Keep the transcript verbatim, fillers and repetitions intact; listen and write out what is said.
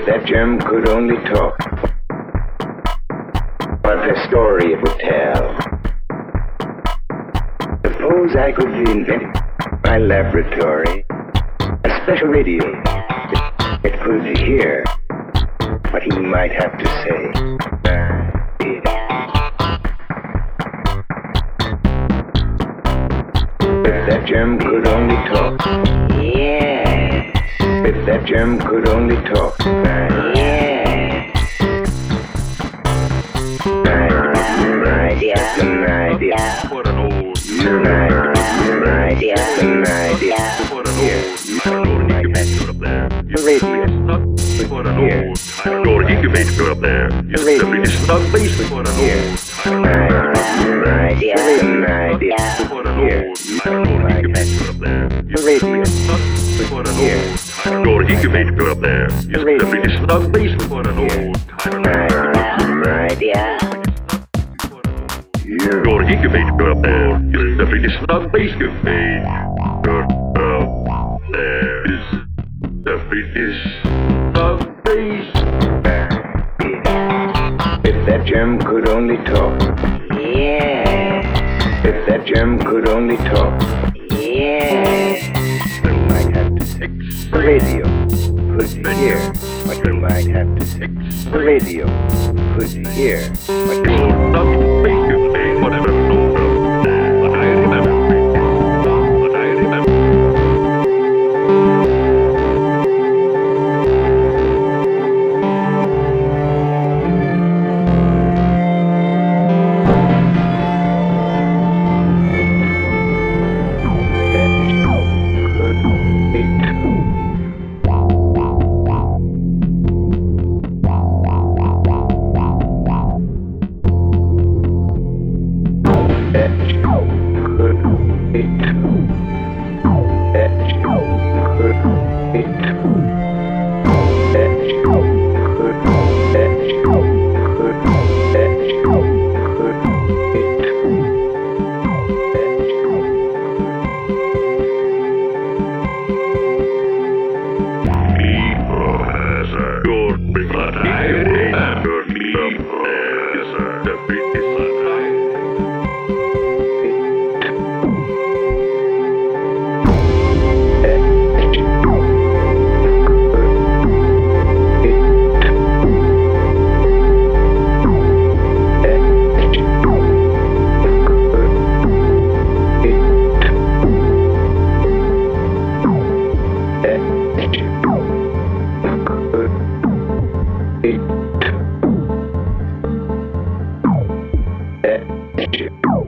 If that gem could only talk, what a story it would tell. Suppose I could invent my laboratory a special radio. It could hear what he might have to say. If that gem could only talk. Yes. If that gem could only talk. Yes. An idea, an idea. What an old An idea, an idea. What an old I don't know what he can make good up there. The radio. What an old I don't know what he can make good up there. Yes, the radio snug basement. What an old I don't know. An idea, an idea. What an old I don't know what he can make good up there. The radio. What an old I don't know what he can make good up there. Yes, the radio snug basement. What an old I don't know. An idea. Door he can make good up there. Yes, the radio snug basement. Good up there is the radio snug basement. If that gem could only talk. Yes. If that gem could only talk. Yes. We might have to fix the radio. Could hear what we might have to fix the radio. Could hear what we Snug basement. Whatever. But I remember. But I remember. It.